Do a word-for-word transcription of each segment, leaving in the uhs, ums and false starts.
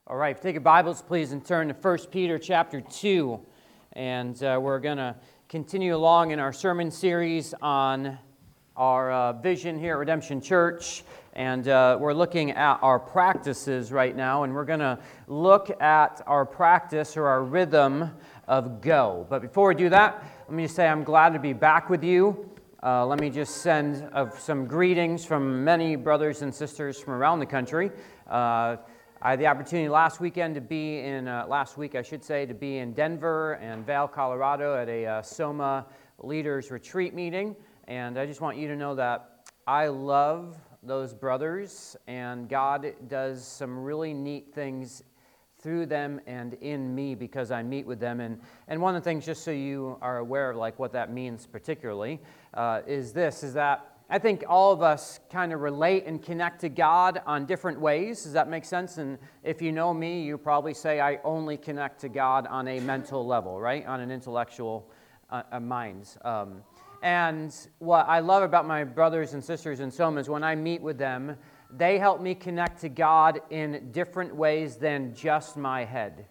All right, take your Bibles, please, and turn to First Peter chapter two. And uh, we're going to continue along in our sermon series on our uh, vision here at Redemption Church. And uh, we're looking at our practices right now, and we're going to look at our practice or our rhythm of go. But before we do that, let me just say I'm glad to be back with you. Uh, let me just send uh, some greetings from many brothers and sisters from around the country. Uh, I had the opportunity last weekend to be in, uh, last week I should say, to be in Denver and Vail, Colorado at a uh, SOMA Leaders Retreat meeting. And I just want you to know that I love those brothers, and God does some really neat things through them and in me because I meet with them. And, and one of the things, just so you are aware of like what that means particularly, uh, is this, is that I think all of us kind of relate and connect to God on different ways. Does that make sense? And if you know me, you probably say I only connect to God on a mental level, right? On an intellectual uh, uh, mind. Um, and what I love about my brothers and sisters in SOMA is when I meet with them, they help me connect to God in different ways than just my head.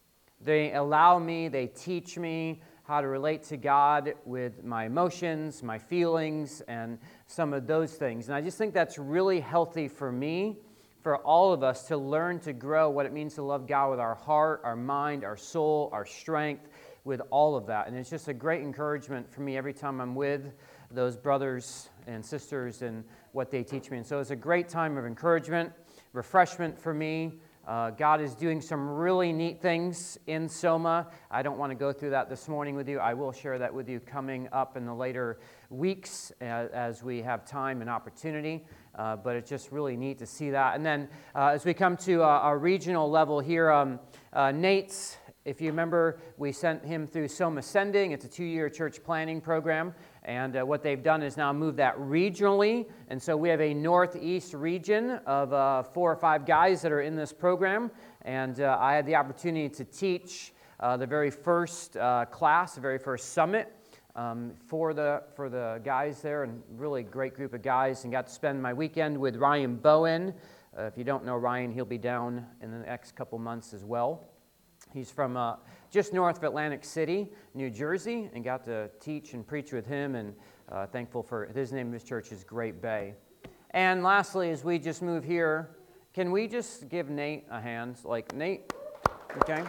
They allow me, they teach me how to relate to God with my emotions, my feelings, and some of those things. And I just think that's really healthy for me, for all of us to learn to grow what it means to love God with our heart, our mind, our soul, our strength, with all of that. And it's just a great encouragement for me every time I'm with those brothers and sisters and what they teach me. And so it's a great time of encouragement, refreshment for me. Uh, God is doing some really neat things in SOMA. I don't want to go through that this morning with you. I will share that with you coming up in the later weeks as, as we have time and opportunity. Uh, but it's just really neat to see that. And then uh, as we come to uh, our regional level here, um, uh, Nate's, if you remember, we sent him through SOMA Sending. It's a two-year church planning program. And uh, what they've done is now move that regionally. And so we have a northeast region of uh, four or five guys that are in this program. And uh, I had the opportunity to teach uh, the very first uh, class, the very first summit um, for the for the guys there. And really great group of guys. And got to spend my weekend with Ryan Bowen. Uh, if you don't know Ryan, he'll be down in the next couple months as well. He's from uh, just north of Atlantic City, New Jersey, and got to teach and preach with him, and uh, thankful for his name of his church is Great Bay. And lastly, as we just move here, can we just give Nate a hand? Like, Nate, okay?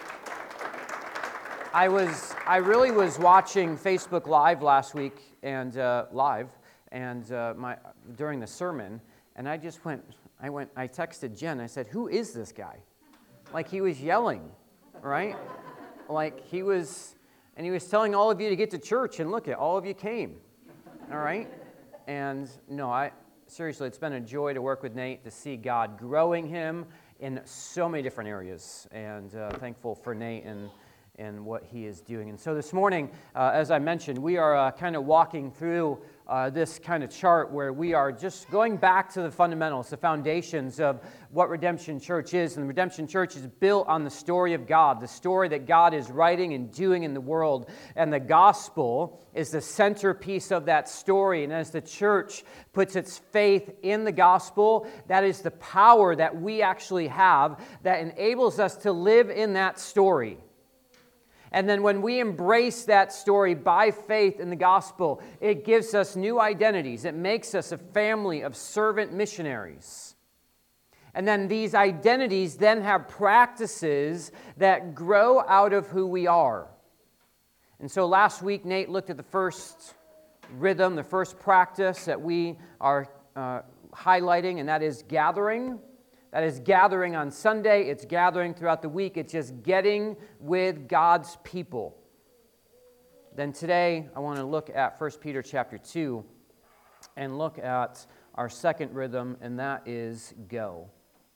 I was, I really was watching Facebook Live last week, and uh, live, and uh, my during the sermon, and I just went, I went, I texted Jen, I said, who is this guy? Like, he was yelling. Right? Like he was, and he was telling all of you to get to church, and look at all of you came. All right? And no, I seriously, it's been a joy to work with Nate, to see God growing him in so many different areas, and uh, thankful for Nate and and what he is doing. And so this morning, uh, as I mentioned, we are uh, kind of walking through uh, this kind of chart where we are just going back to the fundamentals, the foundations of what Redemption Church is. And Redemption Church is built on the story of God, the story that God is writing and doing in the world. And the gospel is the centerpiece of that story. And as the church puts its faith in the gospel, that is the power that we actually have that enables us to live in that story. And then when we embrace that story by faith in the gospel, it gives us new identities. It makes us a family of servant missionaries. And then these identities then have practices that grow out of who we are. And so last week, Nate looked at the first rhythm, the first practice that we are uh, highlighting, and that is gathering. That is gathering on Sunday, it's gathering throughout the week, it's just getting with God's people. Then today, I want to look at First Peter chapter two and look at our second rhythm, and that is go.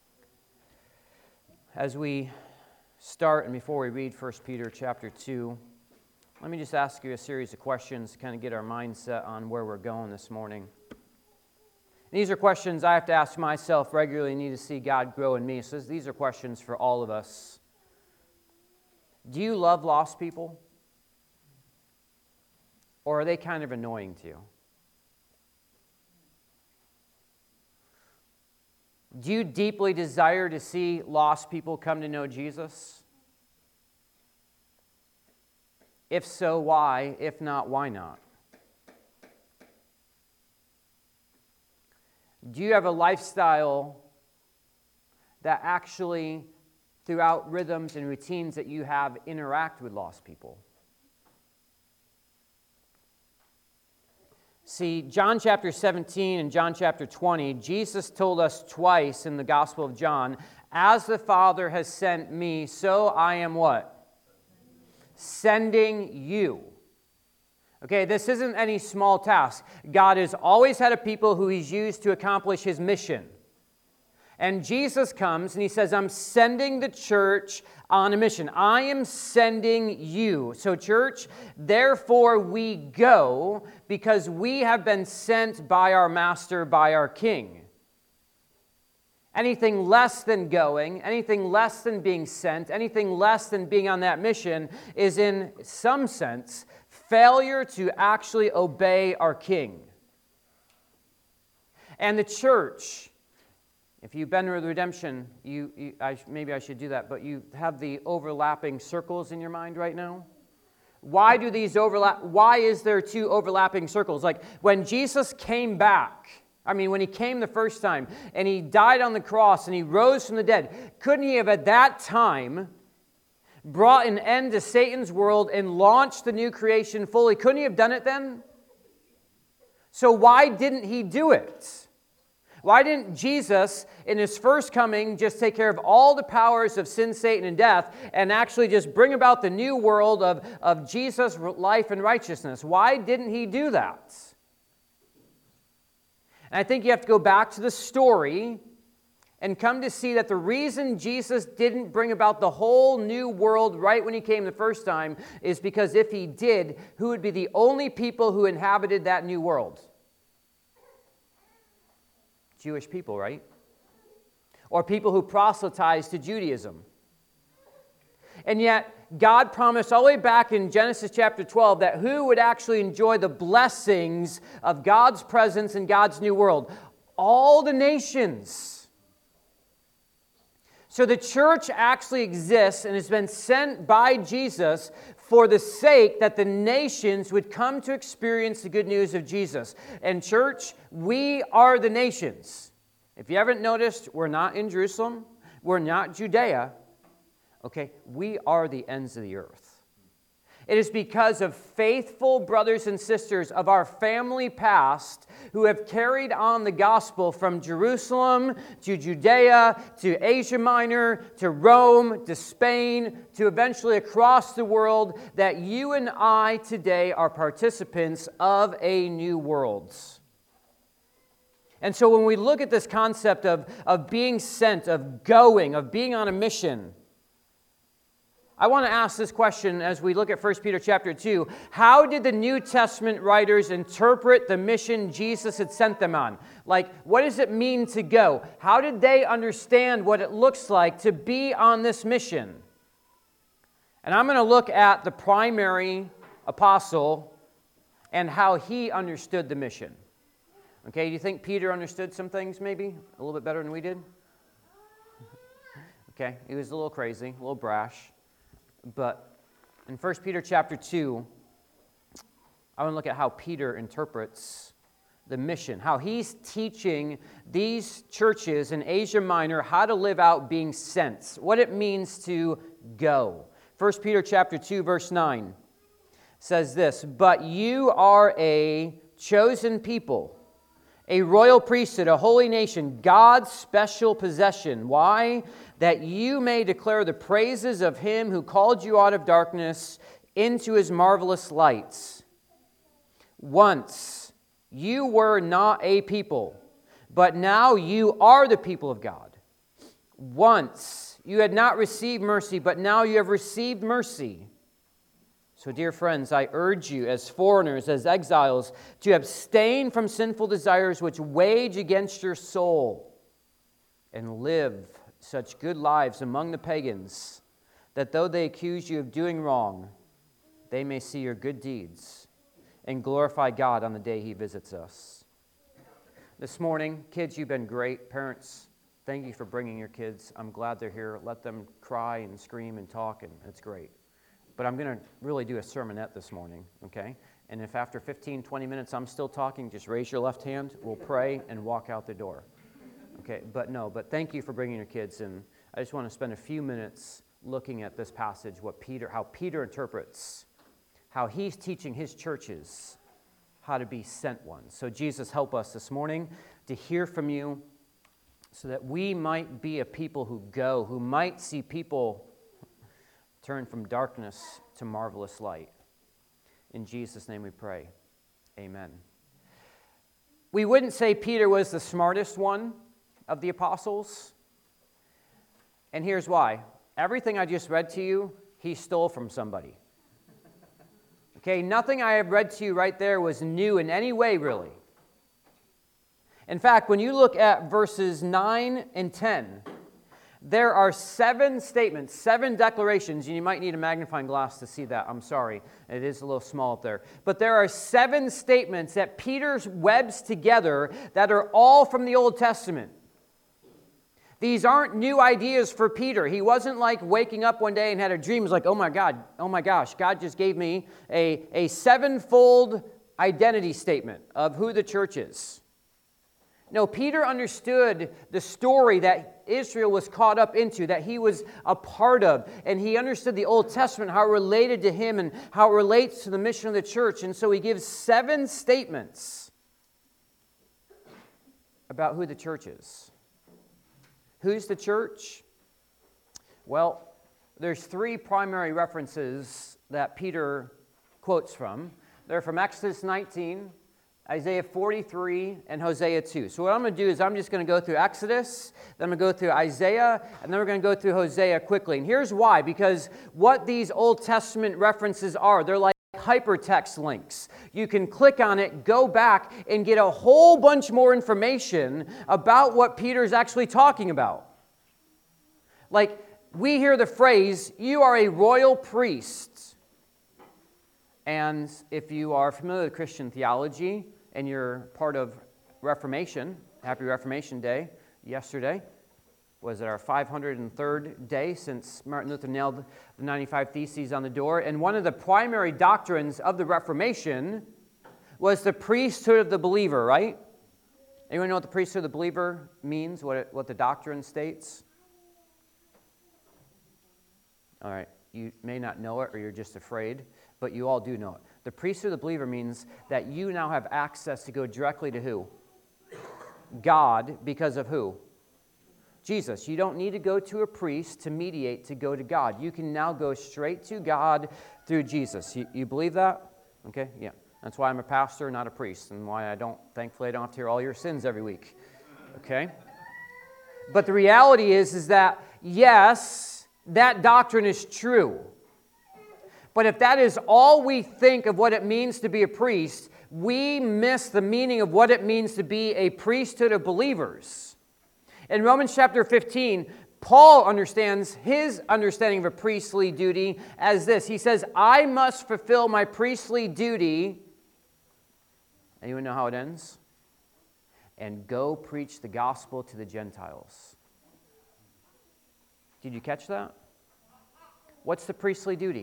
As we start, and before we read First Peter chapter two, let me just ask you a series of questions to kind of get our mindset on where we're going this morning. These are questions I have to ask myself regularly and need to see God grow in me. So these are questions for all of us. Do you love lost people? Or are they kind of annoying to you? Do you deeply desire to see lost people come to know Jesus? If so, why? If not, why not? Do you have a lifestyle that actually, throughout rhythms and routines that you have, interact with lost people? See, John chapter seventeen and John chapter twenty, Jesus told us twice in the Gospel of John, as the Father has sent me, so I am what? Sending you. Okay, this isn't any small task. God has always had a people who he's used to accomplish his mission. And Jesus comes and he says, I'm sending the church on a mission. I am sending you. So church, therefore we go because we have been sent by our master, by our king. Anything less than going, anything less than being sent, anything less than being on that mission is in some sense failure to actually obey our king. And the church, if you've been through the redemption, you, you I, maybe I should do that, but you have the overlapping circles in your mind right now. Why do these overlap? Why is there two overlapping circles? Like when Jesus came back, I mean, when he came the first time and he died on the cross and he rose from the dead, couldn't he have at that time brought an end to Satan's world and launched the new creation fully? Couldn't he have done it then? So why didn't he do it? Why didn't Jesus, in his first coming, just take care of all the powers of sin, Satan, and death, and actually just bring about the new world of, of Jesus' life and righteousness? Why didn't he do that? And I think you have to go back to the story and come to see that the reason Jesus didn't bring about the whole new world right when he came the first time is because if he did, who would be the only people who inhabited that new world? Jewish people, right? Or people who proselytized to Judaism. And yet, God promised all the way back in Genesis chapter twelve that who would actually enjoy the blessings of God's presence in God's new world? All the nations. So the church actually exists and has been sent by Jesus for the sake that the nations would come to experience the good news of Jesus. And church, we are the nations. If you haven't noticed, we're not in Jerusalem. We're not Judea. Okay, we are the ends of the earth. It is because of faithful brothers and sisters of our family past who have carried on the gospel from Jerusalem to Judea to Asia Minor to Rome to Spain to eventually across the world that you and I today are participants of a new world. And so when we look at this concept of, of being sent, of going, of being on a mission, I want to ask this question as we look at First Peter chapter two. How did the New Testament writers interpret the mission Jesus had sent them on? Like, what does it mean to go? How did they understand what it looks like to be on this mission? And I'm going to look at the primary apostle and how he understood the mission. Okay, do you think Peter understood some things maybe a little bit better than we did? Okay, he was a little crazy, a little brash. But in First Peter chapter two, I want to look at how Peter interprets the mission, how he's teaching these churches in Asia Minor how to live out being sent, what it means to go. First Peter chapter two, verse nine says this, "But you are a chosen people, a royal priesthood, a holy nation, God's special possession." Why? "That you may declare the praises of him who called you out of darkness into his marvelous light. Once you were not a people, but now you are the people of God. Once you had not received mercy, but now you have received mercy. So, dear friends, I urge you as foreigners, as exiles, to abstain from sinful desires which wage against your soul, and live such good lives among the pagans, that though they accuse you of doing wrong, they may see your good deeds and glorify God on the day he visits us." This morning, kids, you've been great. Parents, thank you for bringing your kids. I'm glad they're here. Let them cry and scream and talk, and it's great. But I'm going to really do a sermonette this morning, okay? And if after fifteen, twenty minutes I'm still talking, just raise your left hand, we'll pray, and walk out the door. Okay, but no, but thank you for bringing your kids, and I just want to spend a few minutes looking at this passage, what Peter, how Peter interprets, how he's teaching his churches how to be sent ones. So Jesus, help us this morning to hear from you so that we might be a people who go, who might see people turn from darkness to marvelous light. In Jesus' name we pray. Amen. We wouldn't say Peter was the smartest one of the apostles, and here's why. Everything I just read to you, he stole from somebody. Okay, nothing I have read to you right there was new in any way, really. In fact, when you look at verses nine and ten, there are seven statements, seven declarations, and you might need a magnifying glass to see that. I'm sorry, it is a little small up there. But there are seven statements that Peter webs together that are all from the Old Testament. These aren't new ideas for Peter. He wasn't like waking up one day and had a dream. He was like, oh my God, oh my gosh, God just gave me a, a sevenfold identity statement of who the church is. No, Peter understood the story that Israel was caught up into, that he was a part of, and he understood the Old Testament, how it related to him and how it relates to the mission of the church. And so he gives seven statements about who the church is. Who's the church? Well, there's three primary references that Peter quotes from. They're from Exodus nineteen, Isaiah forty-three, and Hosea two. So what I'm going to do is I'm just going to go through Exodus, then I'm going to go through Isaiah, and then we're going to go through Hosea quickly. And here's why. Because what these Old Testament references are, they're like hypertext links. You can click on it, go back, and get a whole bunch more information about what Peter's actually talking about. Like, we hear the phrase, you are a royal priest. And if you are familiar with Christian theology and you're part of Reformation, Happy Reformation Day yesterday, was it our five hundred third day since Martin Luther nailed the ninety-five Theses on the door. And one of the primary doctrines of the Reformation was the priesthood of the believer, right? Anyone know what the priesthood of the believer means, what, it, what the doctrine states? All right, you may not know it or you're just afraid, but you all do know it. The priesthood of the believer means that you now have access to go directly to who? God, because of who? Jesus. You don't need to go to a priest to mediate to go to God. You can now go straight to God through Jesus. You, you believe that? Okay, yeah. That's why I'm a pastor, not a priest, and why I don't, thankfully, I don't have to hear all your sins every week. Okay? But the reality is, is that, yes, that doctrine is true. But if that is all we think of what it means to be a priest, we miss the meaning of what it means to be a priesthood of believers. In Romans chapter fifteen, Paul understands his understanding of a priestly duty as this. He says, I must fulfill my priestly duty. Anyone know how it ends? And go preach the gospel to the Gentiles. Did you catch that? What's the priestly duty?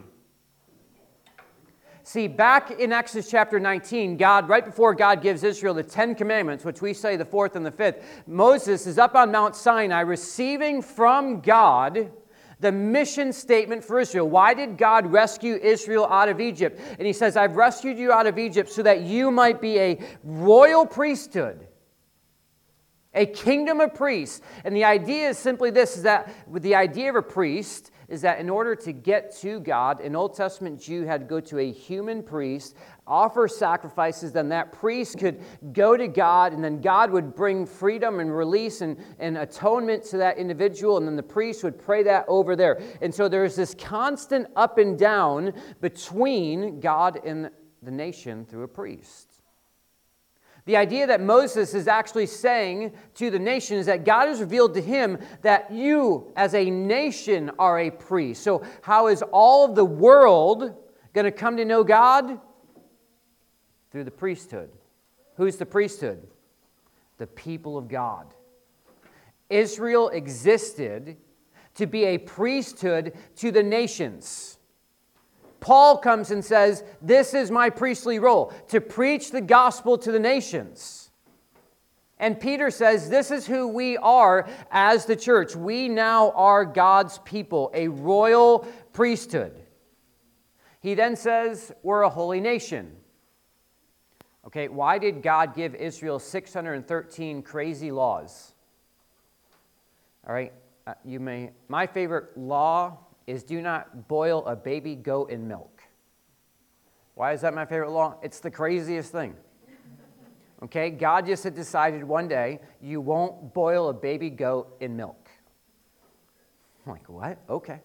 See, back in Exodus chapter nineteen, God, right before God gives Israel the Ten Commandments, which we say the fourth and the fifth, Moses is up on Mount Sinai receiving from God the mission statement for Israel. Why did God rescue Israel out of Egypt? And he says, I've rescued you out of Egypt so that you might be a royal priesthood, a kingdom of priests. And the idea is simply this, is that with the idea of a priest is that in order to get to God, an Old Testament Jew had to go to a human priest, offer sacrifices, then that priest could go to God, and then God would bring freedom and release and, and atonement to that individual, and then the priest would pray that over there. And so there's this constant up and down between God and the nation through a priest. The idea that Moses is actually saying to the nation is that God has revealed to him that you as a nation are a priest. So how is all of the world going to come to know God? Through the priesthood. Who's the priesthood? The people of God. Israel existed to be a priesthood to the nations. Paul comes and says, this is my priestly role, to preach the gospel to the nations. And Peter says, this is who we are as the church. We now are God's people, a royal priesthood. He then says, we're a holy nation. Okay, why did God give Israel six hundred thirteen crazy laws? All right, uh, you may, my favorite law is do not boil a baby goat in milk. Why is that my favorite law? It's the craziest thing. Okay, God just had decided one day, you won't boil a baby goat in milk. I'm like, what? Okay.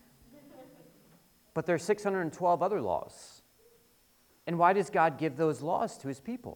But there's six hundred twelve other laws. And why does God give those laws to his people?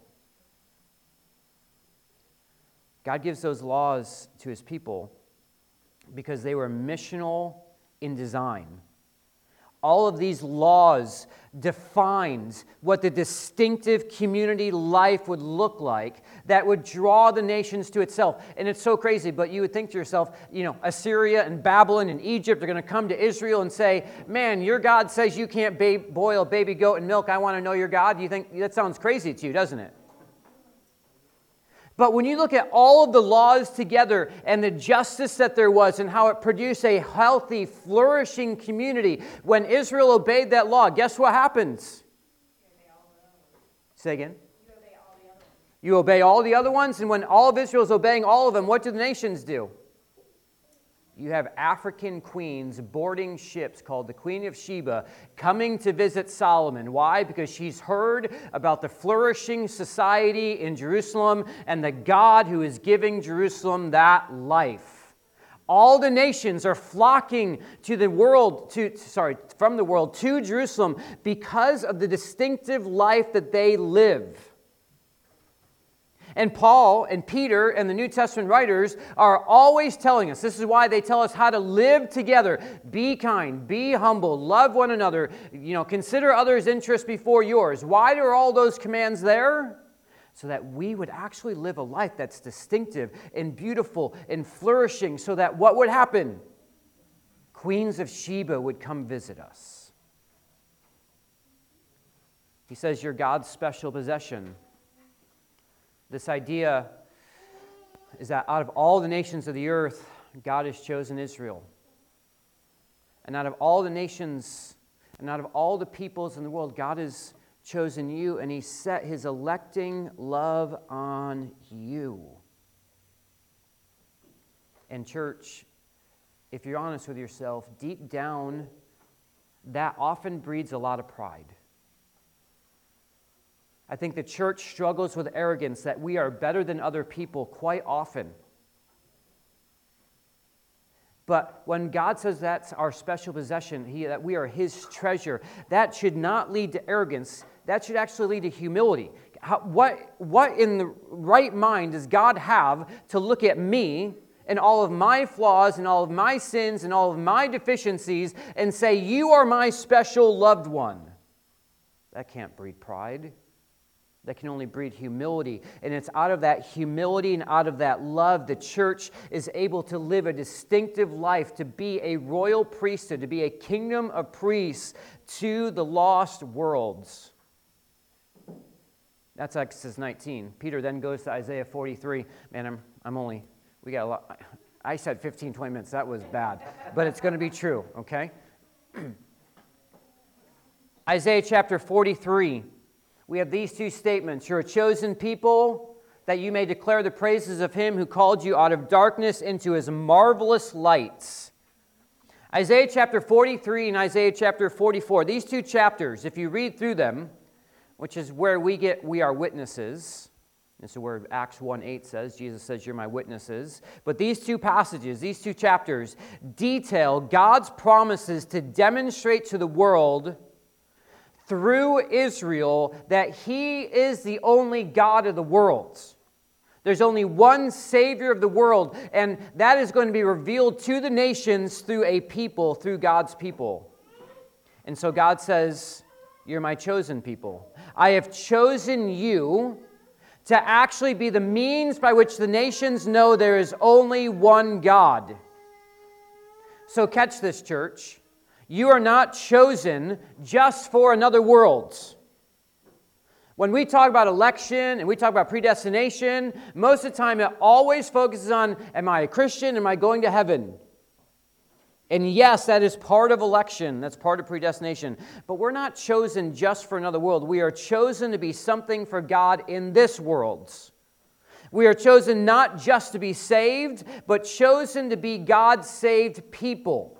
God gives those laws to his people because they were missional in design. All of these laws defined what the distinctive community life would look like that would draw the nations to itself. And it's so crazy, but you would think to yourself, you know, Assyria and Babylon and Egypt are going to come to Israel and say, man, your God says you can't ba- boil a baby goat in milk. I want to know your God. You think that sounds crazy to you, doesn't it? But when you look at all of the laws together and the justice that there was and how it produced a healthy, flourishing community, when Israel obeyed that law, guess what happens? Say again. You obey all the other ones, and when all of Israel is obeying all of them, what do the nations do? You have African queens boarding ships called the Queen of Sheba coming to visit Solomon. Why? Because she's heard about the flourishing society in Jerusalem and the God who is giving Jerusalem that life. All the nations are flocking to the world, to sorry, from the world to Jerusalem because of the distinctive life that they live. And Paul and Peter and the New Testament writers are always telling us, this is why they tell us how to live together. Be kind, be humble, love one another, you know, consider others' interests before yours. Why are all those commands there? So that we would actually live a life that's distinctive and beautiful and flourishing, so that what would happen? Queens of Sheba would come visit us. He says, you're God's special possession. This idea is that out of all the nations of the earth, God has chosen Israel. And out of all the nations, and out of all the peoples in the world, God has chosen you, and he set his electing love on you. And church, if you're honest with yourself, deep down, that often breeds a lot of pride. I think the church struggles with arrogance that we are better than other people quite often. But when God says that's our special possession, he, that we are his treasure, that should not lead to arrogance. That should actually lead to humility. How, what, what in the right mind does God have to look at me and all of my flaws and all of my sins and all of my deficiencies and say, you are my special loved one? That can't breed pride. That can only breed humility. And it's out of that humility and out of that love the church is able to live a distinctive life, to be a royal priesthood, to be a kingdom of priests to the lost worlds. That's Exodus nineteen. Peter then goes to Isaiah forty-three. Man, I'm, I'm only, we got a lot. I said fifteen, twenty minutes. That was bad. But it's going to be true, okay? Isaiah chapter forty-three. We have these two statements. You're a chosen people, that you may declare the praises of him who called you out of darkness into his marvelous lights. Isaiah chapter forty-three and Isaiah chapter forty-four. These two chapters, if you read through them, which is where we get, we are witnesses. This is where Acts one eight says, Jesus says, you're my witnesses. But these two passages, these two chapters, detail God's promises to demonstrate to the world through Israel that he is the only God of the world. There's only one Savior of the world, and that is going to be revealed to the nations through a people, through God's people. And so God says, you're my chosen people. I have chosen you to actually be the means by which the nations know there is only one God. So catch this, church. You are not chosen just for another world. When we talk about election and we talk about predestination, most of the time it always focuses on, am I a Christian? Am I going to heaven? And yes, that is part of election. That's part of predestination. But we're not chosen just for another world. We are chosen to be something for God in this world. We are chosen not just to be saved, but chosen to be God-saved people.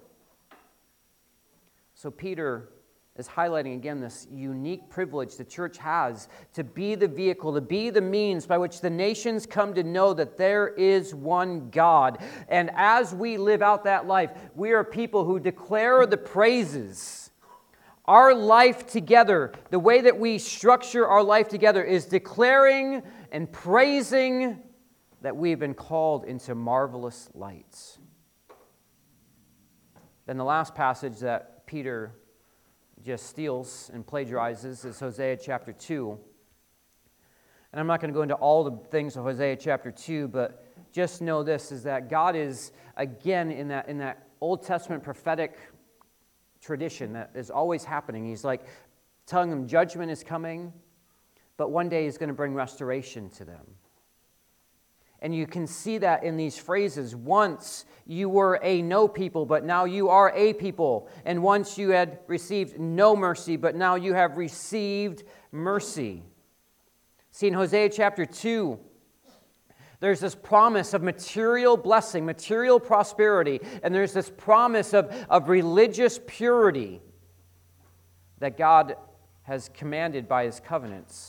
So Peter is highlighting again this unique privilege the church has to be the vehicle, to be the means by which the nations come to know that there is one God. And as we live out that life, we are people who declare the praises. Our life together, the way that we structure our life together is declaring and praising that we've been called into marvelous lights. Then the last passage that Peter just steals and plagiarizes is Hosea chapter two. And I'm not going to go into all the things of Hosea chapter two, but just know this, is that God is, again, in that, in that Old Testament prophetic tradition that is always happening. He's like telling them judgment is coming, but one day He's going to bring restoration to them. And you can see that in these phrases. Once you were a no people, but now you are a people. And once you had received no mercy, but now you have received mercy. See, in Hosea chapter two, there's this promise of material blessing, material prosperity, and there's this promise of, of religious purity that God has commanded by His covenants.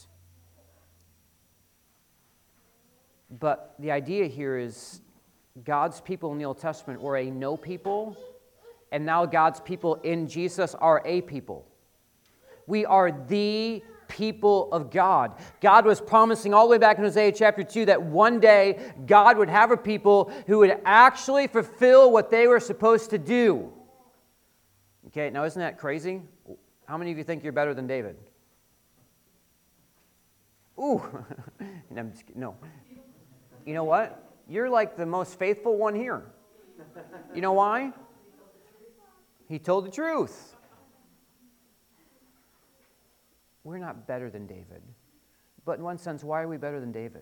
But the idea here is God's people in the Old Testament were a no people, and now God's people in Jesus are a people. We are the people of God. God was promising all the way back in Hosea chapter two that one day God would have a people who would actually fulfill what they were supposed to do. Okay, now isn't that crazy? How many of you think you're better than David? Ooh, no, I'm just kidding. No. You know what? You're like the most faithful one here. You know why? He told the truth. We're not better than David. But in one sense, why are we better than David?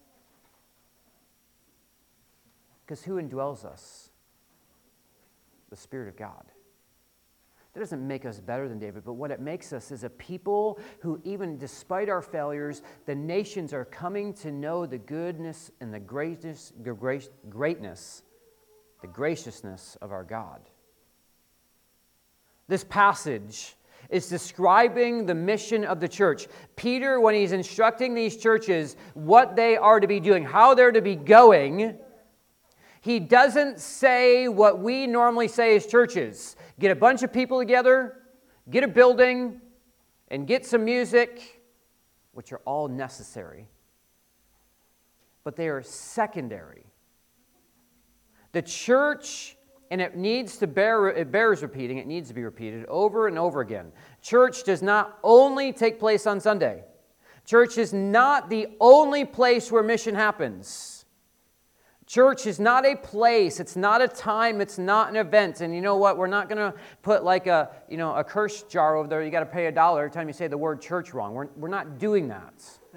Because who indwells us? The Spirit of God. That doesn't make us better than David, but what it makes us is a people who, even despite our failures, the nations are coming to know the goodness and the greatness, greatness, the graciousness of our God. This passage is describing the mission of the church. Peter, when he's instructing these churches what they are to be doing, how they're to be going, he doesn't say what we normally say as churches. Get a bunch of people together, get a building, and get some music, which are all necessary. But they are secondary. The church, and it needs to bear, it bears repeating, it needs to be repeated over and over again. Church does not only take place on Sunday. Church is not the only place where mission happens. Church is not a place, it's not a time, it's not an event. And you know what? We're not going to put like a, you know, a curse jar over there. You got to pay a dollar every time you say the word church wrong. We're, we're not doing that.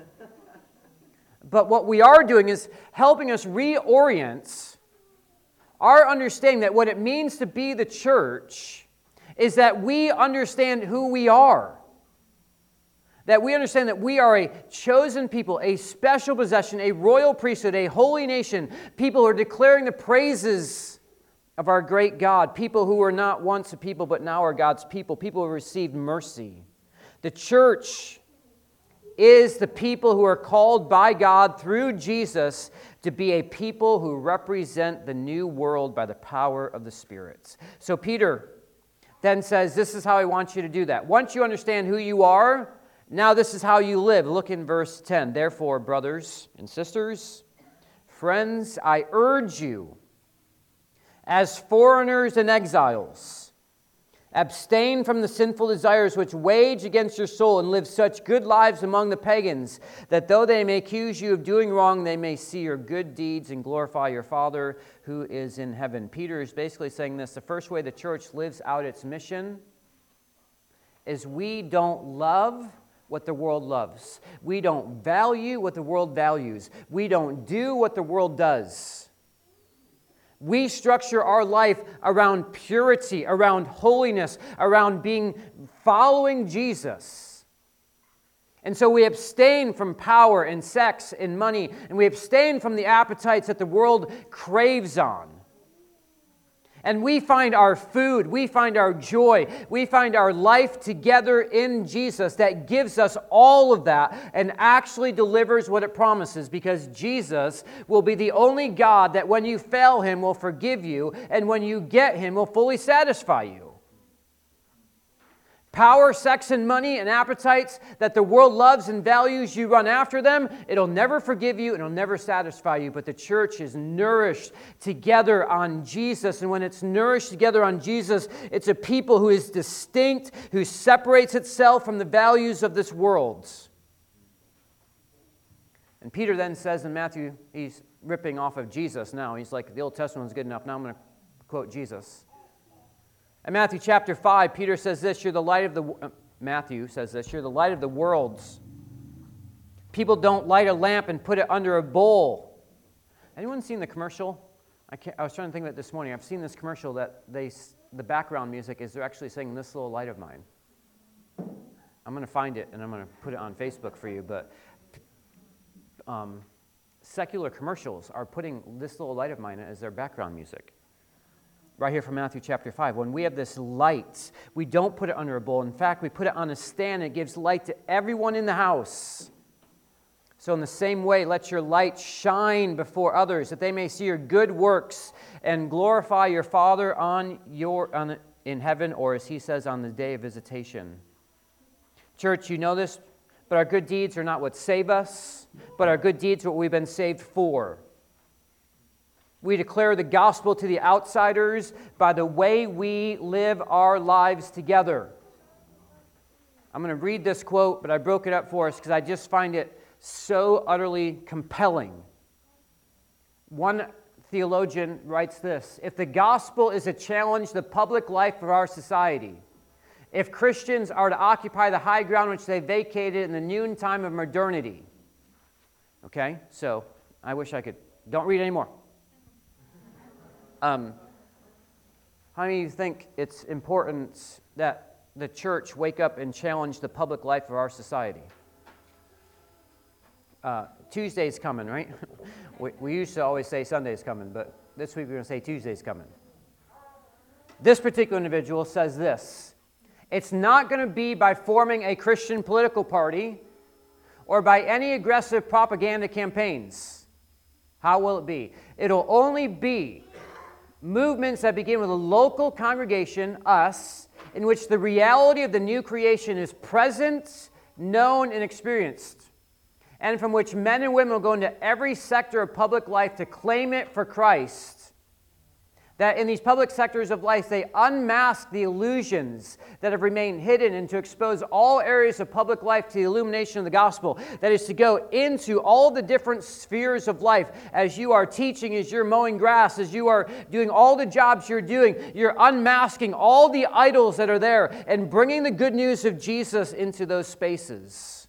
But what we are doing is helping us reorient our understanding that what it means to be the church is that we understand who we are. That we understand that we are a chosen people, a special possession, a royal priesthood, a holy nation, people who are declaring the praises of our great God, people who were not once a people but now are God's people, people who received mercy. The church is the people who are called by God through Jesus to be a people who represent the new world by the power of the Spirit. So Peter then says, this is how I want you to do that. Once you understand who you are, now this is how you live. Look in verse ten. Therefore, brothers and sisters, friends, I urge you, as foreigners and exiles, Abstain from the sinful desires which wage against your soul, and live such good lives among the pagans, that though they may accuse you of doing wrong, they may see your good deeds and glorify your Father who is in heaven. Peter is basically saying this: the first way the church lives out its mission is we don't love what the world loves. We don't value what the world values. We don't do what the world does. We structure our life around purity, around holiness, around being following Jesus. And so we abstain from power and sex and money, and we abstain from the appetites that the world craves on. And we find our food, we find our joy, we find our life together in Jesus that gives us all of that and actually delivers what it promises, because Jesus will be the only God that when you fail Him will forgive you, and when you get Him will fully satisfy you. Power, sex, and money and appetites that the world loves and values, you run after them, it'll never forgive you, it'll never satisfy you. But the church is nourished together on Jesus. And when it's nourished together on Jesus, it's a people who is distinct, who separates itself from the values of this world. And Peter then says in Matthew, he's ripping off of Jesus now. He's like, the Old Testament was good enough, now I'm going to quote Jesus. In Matthew chapter five, Peter says this, you're the light of the, uh, Matthew says this, you're the light of the world. People don't light a lamp and put it under a bowl. Anyone seen the commercial? I, can't, I was trying to think of it this morning. I've seen this commercial that they, the background music is they're actually saying this little light of mine. I'm going to find it and I'm going to put it on Facebook for you, but um, secular commercials are putting this little light of mine as their background music. Right here from Matthew chapter five. When we have this light, we don't put it under a bowl. In fact, we put it on a stand. It gives light to everyone in the house. So in the same way, let your light shine before others, that they may see your good works and glorify your Father on your on, in heaven, or as he says, on the day of visitation. Church, you know this, but our good deeds are not what save us, but our good deeds are what we've been saved for. We declare the gospel to the outsiders by the way we live our lives together. I'm going to read this quote, but I broke it up for us because I just find it so utterly compelling. One theologian writes this: if the gospel is to challenge the public life of our society, if Christians are to occupy the high ground which they vacated in the noontime of modernity. Okay, so I wish I could, don't read anymore. Um, how many of you think it's important that the church wake up and challenge the public life of our society? Uh, Tuesday's coming, right? we, we used to always say Sunday's coming, but this week we're going to say Tuesday's coming. This particular individual says this: it's not going to be by forming a Christian political party or by any aggressive propaganda campaigns. How will it be? It'll only be movements that begin with a local congregation, us, in which the reality of the new creation is present, known, and experienced, and from which men and women will go into every sector of public life to claim it for Christ. That in these public sectors of life, they unmask the illusions that have remained hidden and to expose all areas of public life to the illumination of the gospel. That is to go into all the different spheres of life. As you are teaching, as you're mowing grass, as you are doing all the jobs you're doing, you're unmasking all the idols that are there and bringing the good news of Jesus into those spaces.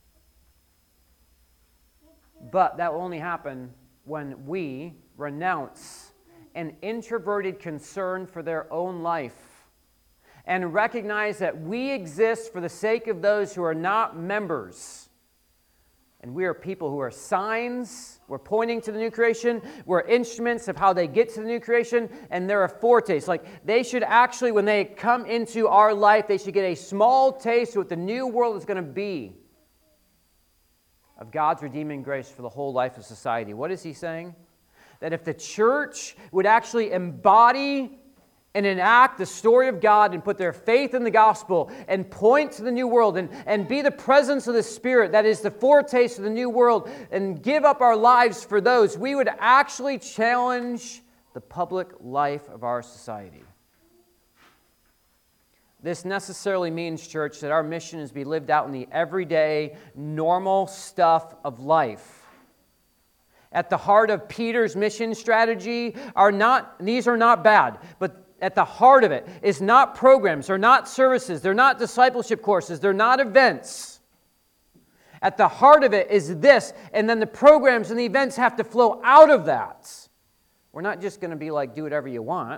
But that will only happen when we renounce an introverted concern for their own life and recognize that we exist for the sake of those who are not members. And we are people who are signs. We're pointing to the new creation. We're instruments of how they get to the new creation, and they're a foretaste. Like, they should actually, when they come into our life, they should get a small taste of what the new world is going to be of God's redeeming grace for the whole life of society. What is he saying? That if the church would actually embody and enact the story of God and put their faith in the gospel and point to the new world and, and be the presence of the Spirit, that is the foretaste of the new world, and give up our lives for those, we would actually challenge the public life of our society. This necessarily means, church, that our mission is to be lived out in the everyday, normal stuff of life. At the heart of Peter's mission strategy are not, these are not bad, but at the heart of it is not programs, they're not services, they're not discipleship courses, they're not events. At the heart of it is this, and then the programs and the events have to flow out of that. We're not just going to be like, do whatever you want.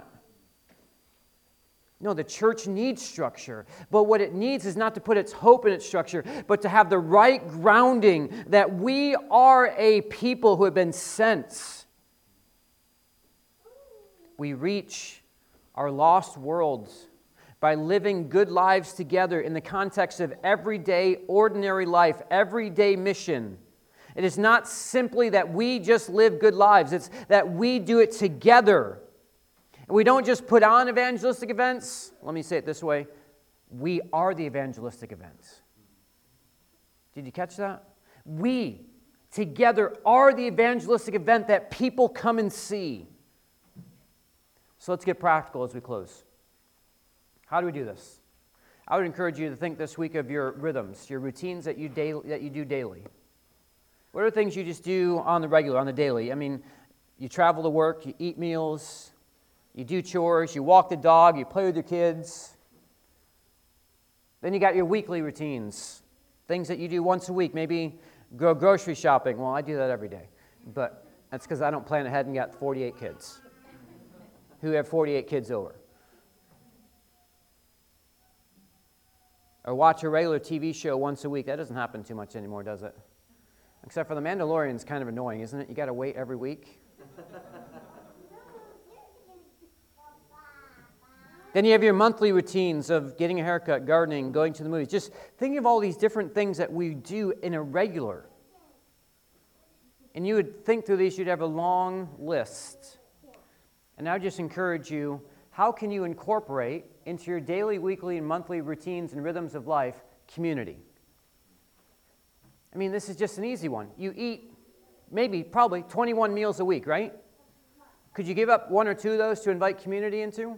No, the church needs structure, but what it needs is not to put its hope in its structure, but to have the right grounding that we are a people who have been sent. We reach our lost worlds by living good lives together in the context of everyday, ordinary life, everyday mission. It is not simply that we just live good lives, it's that we do it together. And we don't just put on evangelistic events. Let me say it this way. We are the evangelistic events. Did you catch that? We together are the evangelistic event that people come and see. So let's get practical as we close. How do we do this? I would encourage you to think this week of your rhythms, your routines that you daily, that you do daily. What are things you just do on the regular, on the daily? I mean, you travel to work, you eat meals, you do chores, you walk the dog, you play with your kids. Then you got your weekly routines, things that you do once a week. Maybe go grocery shopping. Well, I do that every day, but that's because I don't plan ahead and got forty-eight kids who have forty-eight kids over. Or watch a regular T V show once a week. That doesn't happen too much anymore, does it? Except for The Mandalorian, it's kind of annoying, isn't it? You got to wait every week. Then you have your monthly routines of getting a haircut, gardening, going to the movies. Just think of all these different things that we do in a regular. And you would think through these, you'd have a long list. And I would just encourage you, how can you incorporate into your daily, weekly, and monthly routines and rhythms of life community? I mean, this is just an easy one. You eat maybe, probably twenty-one meals a week, right? Could you give up one or two of those to invite community into?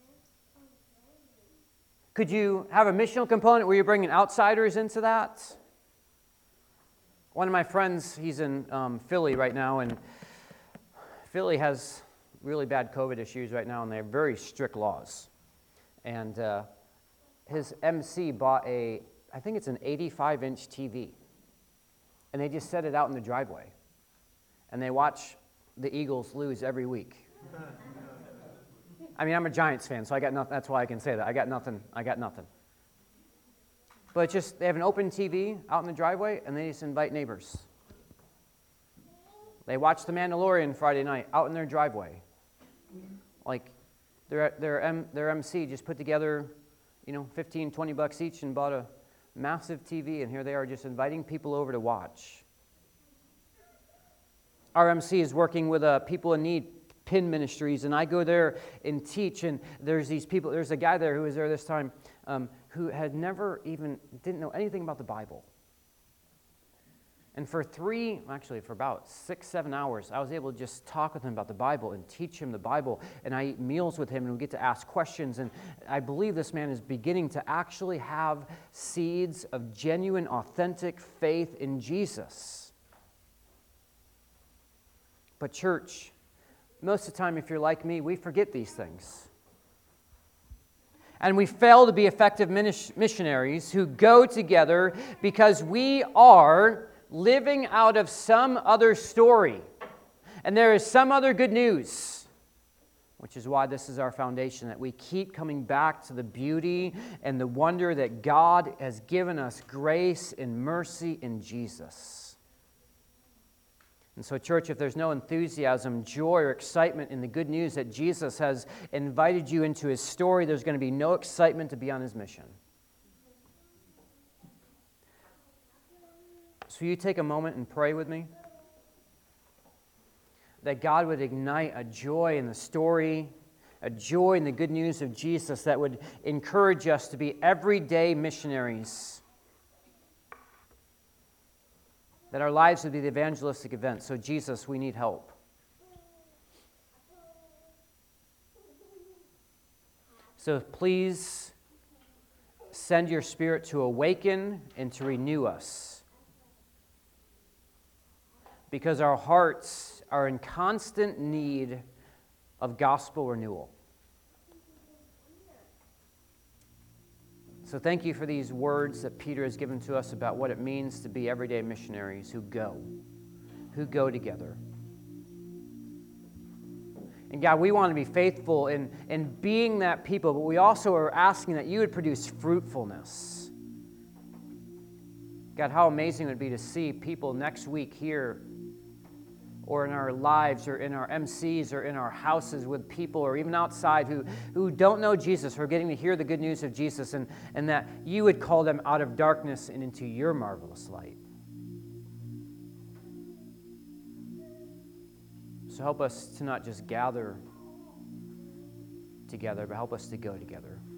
Could you have a missional component where you're bringing outsiders into that? One of my friends, he's in um, Philly right now, and Philly has really bad COVID issues right now, and they have very strict laws. And uh, his M C bought a, I think it's an eighty-five inch T V, and they just set it out in the driveway, and they watch the Eagles lose every week. I mean, I'm a Giants fan, so I got nothing. That's why I can say that. I got nothing. I got nothing. But it's just, they have an open T V out in the driveway, and they just invite neighbors. They watch The Mandalorian Friday night out in their driveway. Like, their their M, their M C just put together, you know, fifteen, twenty bucks each and bought a massive T V, and here they are just inviting people over to watch. Our M C is working with uh, people in need, Pin Ministries, and I go there and teach, and there's these people, there's a guy there who was there this time um, who had never even, didn't know anything about the Bible. And for three, actually for about six, seven hours, I was able to just talk with him about the Bible and teach him the Bible, and I eat meals with him, and we get to ask questions, and I believe this man is beginning to actually have seeds of genuine, authentic faith in Jesus. But church, most of the time, if you're like me, we forget these things. And we fail to be effective missionaries who go together because we are living out of some other story. And there is some other good news, which is why this is our foundation, that we keep coming back to the beauty and the wonder that God has given us grace and mercy in Jesus. And so, church, if there's no enthusiasm, joy, or excitement in the good news that Jesus has invited you into his story, there's going to be no excitement to be on his mission. So you take a moment and pray with me that God would ignite a joy in the story, a joy in the good news of Jesus that would encourage us to be everyday missionaries. That our lives would be the evangelistic event. So, Jesus, we need help. So please send your Spirit to awaken and to renew us, because our hearts are in constant need of gospel renewal. So thank you for these words that Peter has given to us about what it means to be everyday missionaries who go, who go together. And God, we want to be faithful in, in being that people, but we also are asking that you would produce fruitfulness. God, how amazing it would be to see people next week here, or in our lives, or in our M Cs, or in our houses with people, or even outside who, who don't know Jesus, who are getting to hear the good news of Jesus, and, and that you would call them out of darkness and into your marvelous light. So help us to not just gather together, but help us to go together.